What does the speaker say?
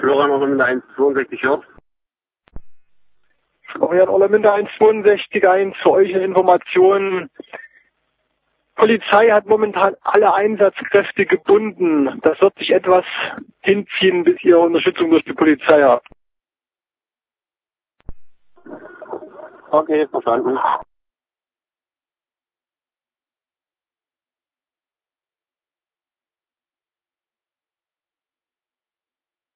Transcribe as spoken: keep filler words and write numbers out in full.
Florian Orleminde eins zweiundsechzig hört. Florian Orleminde eins zweiundsechzig eins, für euch eine Information. Polizei hat momentan alle Einsatzkräfte gebunden. Das wird sich etwas hinziehen, bis ihr Unterstützung durch die Polizei habt. Okay, verstanden.